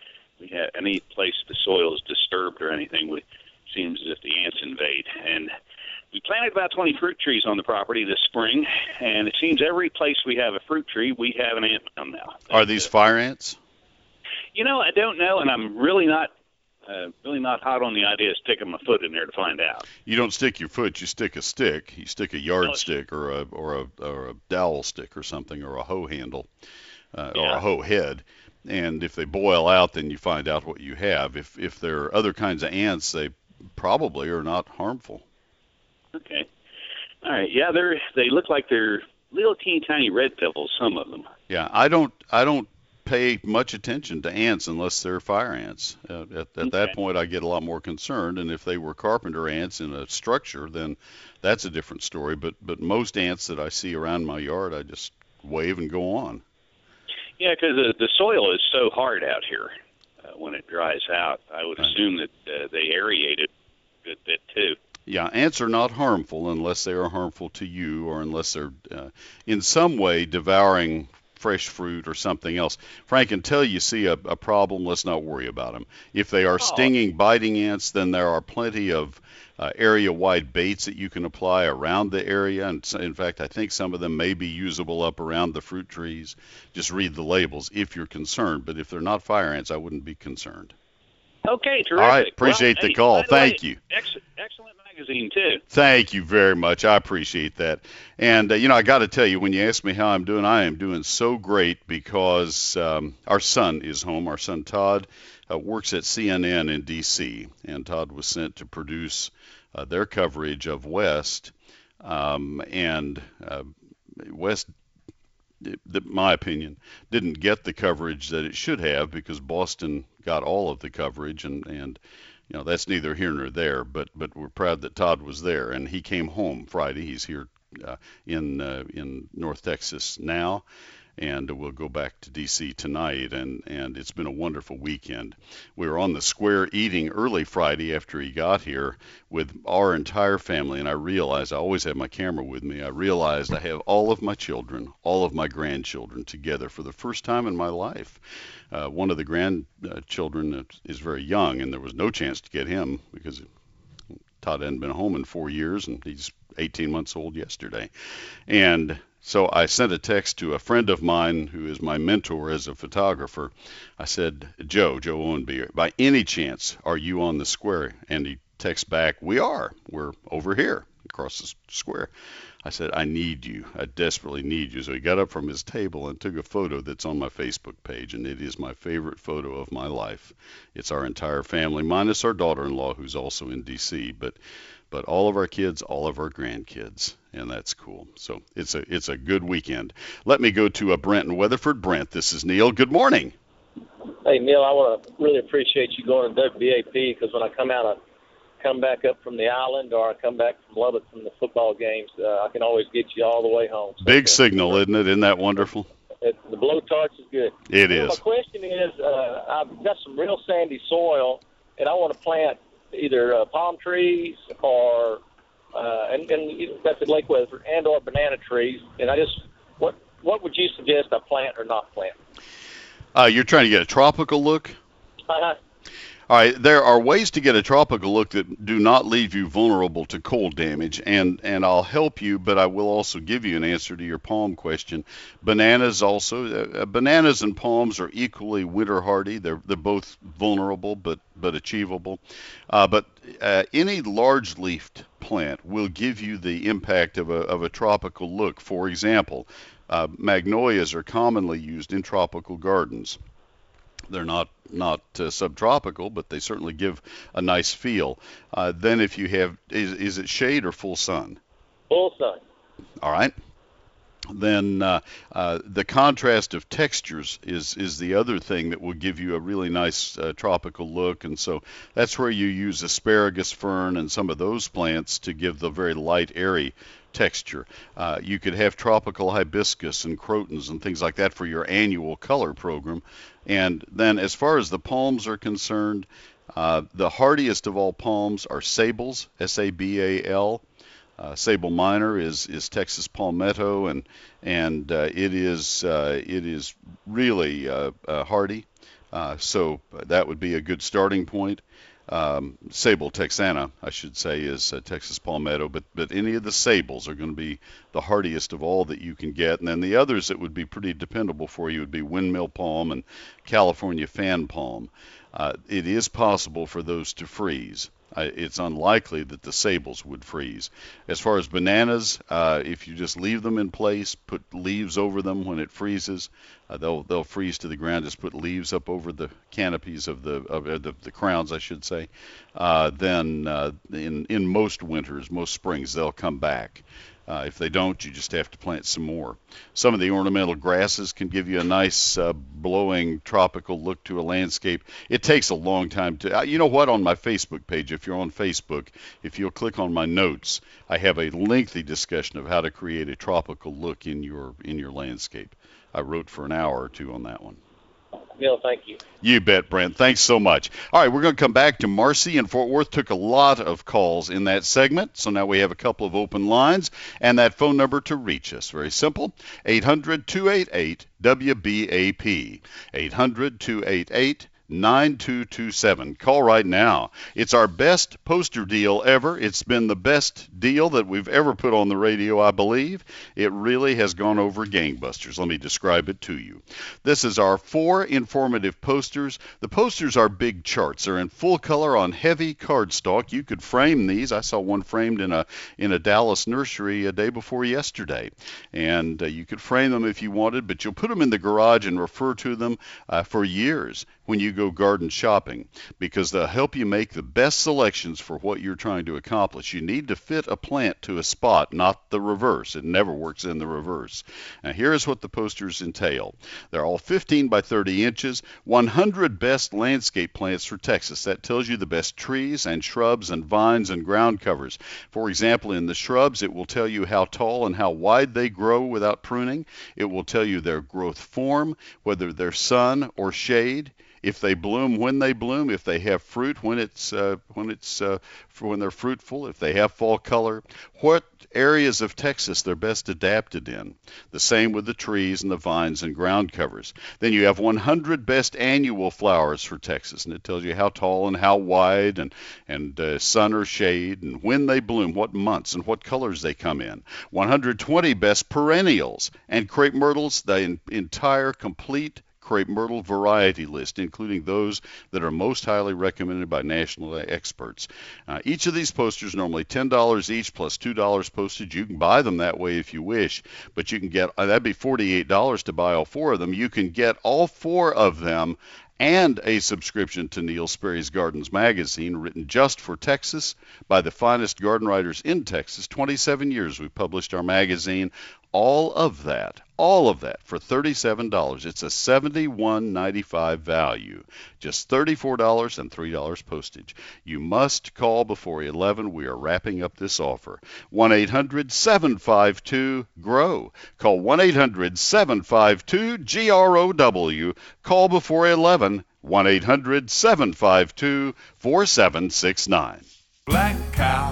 we had any place the soil is disturbed or anything, it seems as if the ants invade. And we planted about twenty fruit trees on the property this spring, and it seems every place we have a fruit tree, we have an ant mound now. Are these fire ants? You know, I don't know, and I'm really not uh, really not hot on the idea of sticking my foot in there to find out. You don't stick your foot, you stick a stick. You stick a yardstick or a or a or a dowel stick or something, or a hoe handle uh, Yeah. or a hoe head. And if they boil out, then you find out what you have. If if there are other kinds of ants, they probably are not harmful. Okay. All right. Yeah, they're they look like they're little teeny tiny red pebbles, some of them. Yeah, I don't I don't pay much attention to ants unless they're fire ants. Uh, at at that point, I get a lot more concerned. And if they were carpenter ants in a structure, then that's a different story. But but most ants that I see around my yard, I just wave and go on. Yeah, because the, the soil is so hard out here uh, when it dries out. I would assume that uh, they aerate it a good bit too. Yeah, ants are not harmful unless they are harmful to you, or unless they're uh, in some way devouring fresh fruit or something else. Frank, until you see a, a problem, let's not worry about them. If they are stinging, biting ants, then there are plenty of uh, area-wide baits that you can apply around the area. And so, in fact, I think some of them may be usable up around the fruit trees. Just read the labels if you're concerned. But if they're not fire ants, I wouldn't be concerned. Okay, terrific. All right, appreciate well, the hey, call. by the Thank way, you. Ex- excellent magazine too. Thank you very much. I appreciate that. And, uh, you know, I got to tell you, when you ask me how I'm doing, I am doing so great because um, our son is home. Our son Todd uh, works at C N N in D C, and Todd was sent to produce uh, their coverage of West. Um, and uh, West, in my opinion, didn't get the coverage that it should have, because Boston got all of the coverage, and, and you know, that's neither here nor there, but but we're proud that Todd was there, and he came home Friday. He's here uh, in uh, in North Texas now, and we'll go back to D C tonight, and, and it's been a wonderful weekend. We were on the square eating early Friday after he got here with our entire family, and I realized, I always have my camera with me, I realized I have all of my children, all of my grandchildren together for the first time in my life. Uh, one of the grandchildren is very young, and there was no chance to get him because Todd hadn't been home in four years, and he's eighteen months old yesterday. And so I sent a text to a friend of mine who is my mentor as a photographer. I said, Joe, Joe Owenby, by any chance, are you on the square? And he texts back, we are. We're over here across the square. I said, I need you. I desperately need you. So he got up from his table and took a photo that's on my Facebook page, and it is my favorite photo of my life. It's our entire family, minus our daughter-in-law, who's also in D C, but but all of our kids, all of our grandkids, and that's cool. So it's a it's a good weekend. Let me go to a Brent in Weatherford. Brent, this is Neil. Good morning. Hey, Neil, I want to really appreciate you going to W B A P, because when I come out, I come back up from the island, or I come back from Lubbock from the football games, uh, I can always get you all the way home. So, Big signal, isn't it? Isn't that wonderful? It, the blowtorch is good. It so is. My question is, uh, I've got some real sandy soil, and I want to plant either uh, palm trees or, uh, and, and that's at Lake Weatherford, and or banana trees. And I just, what what would you suggest I plant or not plant? Uh, you're trying to get a tropical look? Uh-huh. All right, there are ways to get a tropical look that do not leave you vulnerable to cold damage, and, and I'll help you, but I will also give you an answer to your palm question. Bananas also, uh, bananas and palms are equally winter hardy. They're they're both vulnerable, but but achievable. Uh, but uh, any large-leafed plant will give you the impact of a of a tropical look. For example, uh, magnolias are commonly used in tropical gardens. They're not not uh, subtropical, but they certainly give a nice feel. Uh, then if you have, is, is it shade or full sun? Full sun. All right. Then uh, uh, the contrast of textures is is the other thing that will give you a really nice uh, tropical look, and so that's where you use asparagus fern and some of those plants to give the very light, airy texture. Uh, you could have tropical hibiscus and crotons and things like that for your annual color program. And then as far as the palms are concerned, uh, the hardiest of all palms are sables, S A B A L. Uh, Sable minor is, is Texas palmetto, and and uh, it is uh, it is really uh, uh, hardy. Uh, so that would be a good starting point. Um, Sable texana, I should say, is uh, Texas palmetto, but but any of the sables are going to be the hardiest of all that you can get. And then the others that would be pretty dependable for you would be windmill palm and California fan palm. Uh, it is possible for those to freeze. Uh, it's unlikely that the sables would freeze. As far as bananas, uh, if you just leave them in place, put leaves over them when it freezes, uh, they'll they'll freeze to the ground. Just put leaves up over the canopies of the of uh, the, the crowns, I should say. Uh, then uh, in in most winters, most springs, they'll come back. Uh, if they don't, you just have to plant some more. Some of the ornamental grasses can give you a nice uh, blowing tropical look to a landscape. It takes a long time to, uh, you know what, on my Facebook page, if you're on Facebook, if you'll click on my notes, I have a lengthy discussion of how to create a tropical look in your in your landscape. I wrote for an hour or two on that one. Neil, thank you. You bet, Brent. Thanks so much. All right, we're going to come back to Marcy in Fort Worth. Took a lot of calls in that segment, so now we have a couple of open lines. And that phone number to reach us, very simple, eight hundred, two eight eight, W B A P, eight hundred, two eight eight, nine two two seven. Call right now. It's our best poster deal ever. It's been the best deal that we've ever put on the radio, I believe. It really has gone over gangbusters. Let me describe it to you. This is our four informative posters. The posters are big charts. They're in full color on heavy cardstock. You could frame these. I saw one framed in a in a Dallas nursery a day before yesterday. And uh, you could frame them if you wanted, but you'll put them in the garage and refer to them uh, for years. When you go garden shopping because they'll help you make the best selections for what you're trying to accomplish. You need to fit a plant to a spot, not the reverse. It never works in the reverse. Now, here's what the posters entail. They're all fifteen by thirty inches, one hundred best landscape plants for Texas. That tells you the best trees and shrubs and vines and ground covers. For example, in the shrubs, it will tell you how tall and how wide they grow without pruning. It will tell you their growth form, whether they're sun or shade, if they bloom, when they bloom, if they have fruit, when it's uh, when it's uh, for when they're fruitful, if they have fall color, what areas of Texas they're best adapted in. The same with the trees and the vines and ground covers. Then you have one hundred best annual flowers for Texas, and it tells you how tall and how wide and and uh, sun or shade and when they bloom, what months and what colors they come in. one hundred twenty best perennials and crepe myrtles, the in, entire complete crepe myrtle variety list, including those that are most highly recommended by national experts. Uh, each of these posters normally ten dollars each plus two dollars postage. You can buy them that way if you wish, but you can get, uh, that'd be forty-eight dollars to buy all four of them. You can get all four of them and a subscription to Neil Sperry's Gardens magazine, written just for Texas by the finest garden writers in Texas. twenty-seven years we've published our magazine. All of that, all of that for thirty-seven dollars. It's a seventy-one ninety-five value, just thirty-four dollars and three dollars postage. You must call before eleven. We are wrapping up this offer. one eight hundred seven five two G R O W. Call one eight hundred seven five two G R O W. Call before eleven. one eight hundred seven five two four seven six nine. Black Cow,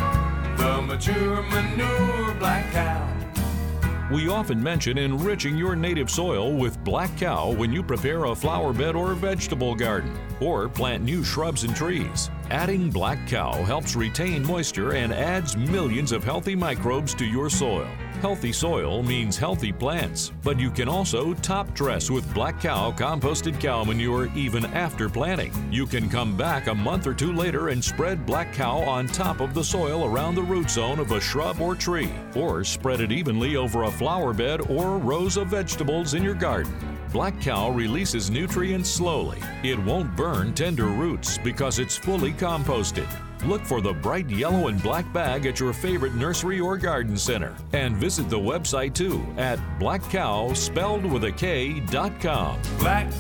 the mature manure Black Cow. We often mention enriching your native soil with Black Cow when you prepare a flower bed or vegetable garden, or plant new shrubs and trees. Adding Black Cow helps retain moisture and adds millions of healthy microbes to your soil. Healthy soil means healthy plants, but you can also top dress with Black Cow composted cow manure even after planting. You can come back a month or two later and spread Black Cow on top of the soil around the root zone of a shrub or tree, or spread it evenly over a flower bed or rows of vegetables in your garden. Black Cow releases nutrients slowly. It won't burn tender roots because it's fully composted. Look for the bright yellow and black bag at your favorite nursery or garden center. And visit the website too at black cow, spelled with a K, dot com. Black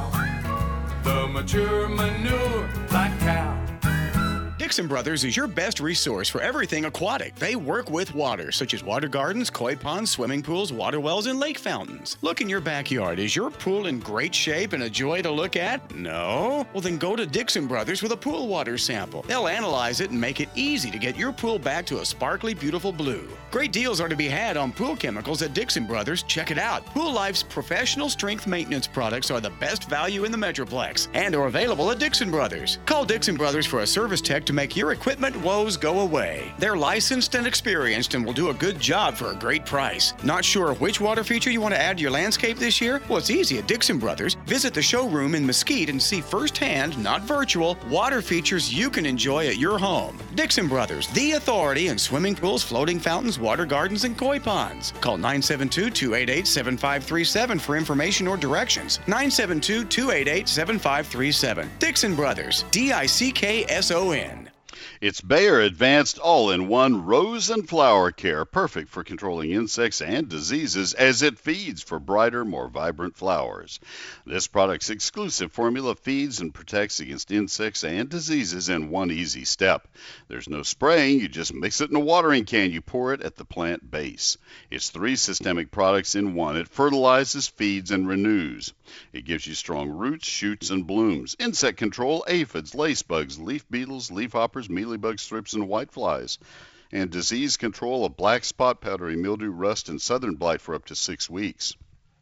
Cow, the mature manure Black Cow. Dixon Brothers is your best resource for everything aquatic. They work with water, such as water gardens, koi ponds, swimming pools, water wells, and lake fountains. Look in your backyard. Is your pool in great shape and a joy to look at? No? Well, then go to Dixon Brothers with a pool water sample. They'll analyze it and make it easy to get your pool back to a sparkly, beautiful blue. Great deals are to be had on pool chemicals at Dixon Brothers. Check it out. Pool Life's professional strength maintenance products are the best value in the Metroplex and are available at Dixon Brothers. Call Dixon Brothers for a service tech to make your equipment woes go away. They're licensed and experienced and will do a good job for a great price. Not sure which water feature you want to add to your landscape this year? Well, it's easy at Dixon Brothers. Visit the showroom in Mesquite and see firsthand, not virtual, water features you can enjoy at your home. Dixon Brothers, the authority in swimming pools, floating fountains, water gardens, and koi ponds. Call nine seven two, two eight eight, seven five three seven for information or directions. nine seven two, two eight eight, seven five three seven. Dixon Brothers, D I C K S O N. It's Bayer Advanced All-in-One Rose and Flower Care, perfect for controlling insects and diseases as it feeds for brighter, more vibrant flowers. This product's exclusive formula feeds and protects against insects and diseases in one easy step. There's no spraying, you just mix it in a watering can. You pour it at the plant base. It's three systemic products in one. It fertilizes, feeds, and renews. It gives you strong roots, shoots, and blooms. Insect control, aphids, lacebugs, leaf beetles, leafhoppers, mealybugs, thrips, and whiteflies. And disease control of black spot, powdery mildew, rust, and southern blight for up to six weeks.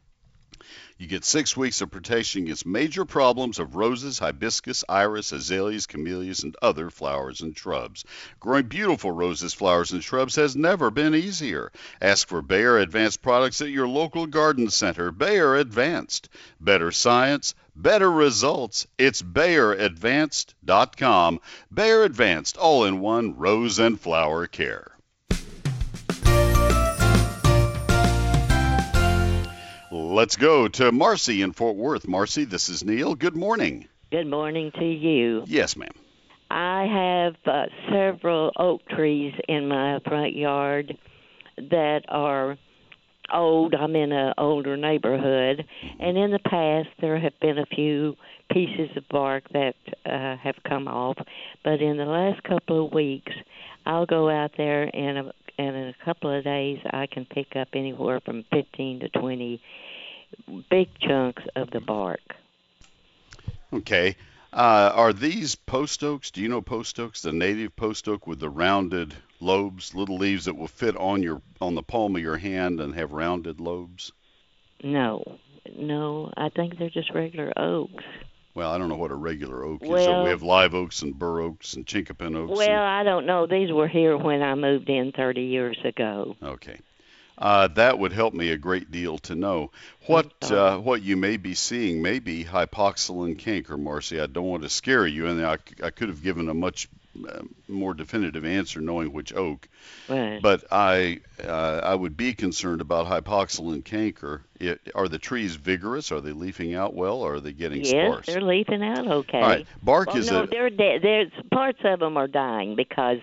You get six weeks of protection against major problems of roses, hibiscus, iris, azaleas, camellias, and other flowers and shrubs. Growing beautiful roses, flowers, and shrubs has never been easier. Ask for Bayer Advanced products at your local garden center. Bayer Advanced. Better science, better results. It's Bayer Advanced dot com. Bayer Advanced, all-in-one rose and flower care. Let's go to Marcy in Fort Worth. Marcy, this is Neil. Good morning. Good morning to you. Yes, ma'am. I have uh, several oak trees in my front yard that are old. I'm in an older neighborhood, and in the past there have been a few pieces of bark that uh, have come off, but in the last couple of weeks, I'll go out there and, a, and in a couple of days I can pick up anywhere from fifteen to twenty big chunks of the bark. Okay. Uh, are these post oaks? Do you know post oaks, the native post oak with the rounded lobes, little leaves that will fit on your on the palm of your hand and have rounded lobes? No, no, I think they're just regular oaks. Well, I don't know what a regular oak well, is. So we have live oaks and bur oaks and chinkapin oaks. Well, and... I don't know. These were here when I moved in thirty years ago. Okay. Uh, that would help me a great deal to know. What uh, what you may be seeing may be hypoxylon canker, Marcy. I don't want to scare you, and I, I could have given a much uh, more definitive answer knowing which oak. Right. But I uh, I would be concerned about hypoxylon canker. It, are the trees vigorous? Are they leafing out well, or are they getting yes, sparse? They're leafing out okay. All right. Bark well, is no, a... they're dead. There's parts of them are dying because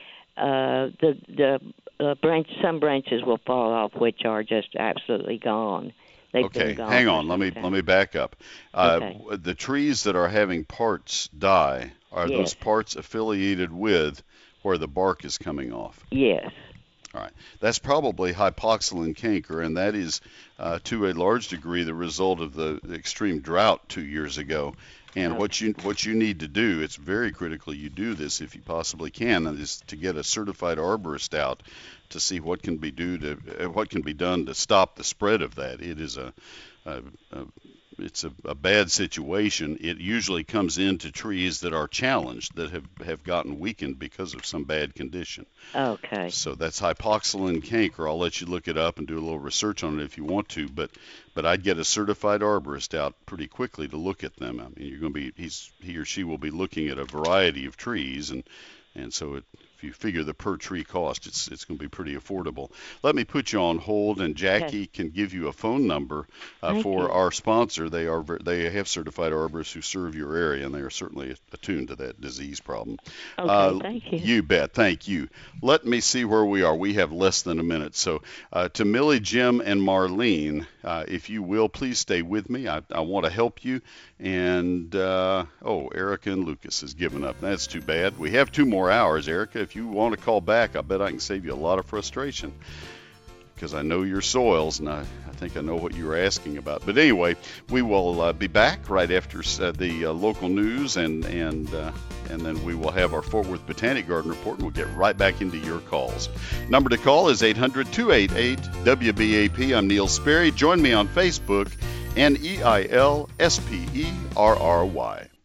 uh, the the uh, branch some branches will fall off, which are just absolutely gone. They've okay, been gone hang on. Let me time. let me back up. Uh, okay. The trees that are having parts die, are yes. those parts affiliated with where the bark is coming off? Yes. All right. That's probably hypoxylon canker, and that is uh, to a large degree the result of the, the extreme drought two years ago. And okay. what you what you need to do, it's very critical you do this if you possibly can, is to get a certified arborist out to see what can be do to uh, what can be done to stop the spread of that. It is a, a, a it's a, a bad situation. It usually comes into trees that are challenged, that have, have gotten weakened because of some bad condition. Okay. So that's hypoxylon canker. I'll let you look it up and do a little research on it if you want to, but but I'd get a certified arborist out pretty quickly to look at them. I mean, you're going to be he's he or she will be looking at a variety of trees, and and so it, if you figure the per tree cost, it's it's going to be pretty affordable. Let me put you on hold, and Jackie okay. can give you a phone number uh, for you. our sponsor. They are they have certified arborists who serve your area, and they are certainly attuned to that disease problem. Okay, uh, thank you. You bet. Thank you. Let me see where we are. We have less than a minute. So uh, to Millie, Jim, and Marlene, uh, if you will, please stay with me. I, I want to help you. And, uh, oh, Erica and Lucas has given up. That's too bad. We have two more hours, Erica. If you want to call back, I bet I can save you a lot of frustration, because I know your soils, and I, I think I know what you were asking about. But anyway, we will uh, be back right after uh, the uh, local news, and and uh, and then we will have our Fort Worth Botanic Garden report, and we'll get right back into your calls. Number to call is eight hundred, two eight eight, W B A P. I'm Neil Sperry. Join me on Facebook, N E I L S P E R R Y.